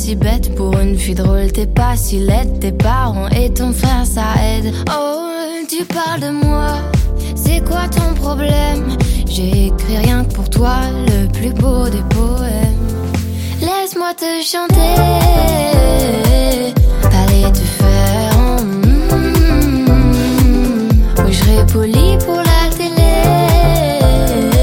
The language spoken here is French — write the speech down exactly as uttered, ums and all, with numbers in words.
si bête pour une fille drôle, t'es pas si laide. Tes parents et ton frère ça aide. Oh, tu parles de moi, c'est quoi ton problème? J'ai écrit rien que pour toi, le plus beau des poèmes. Laisse-moi te chanter,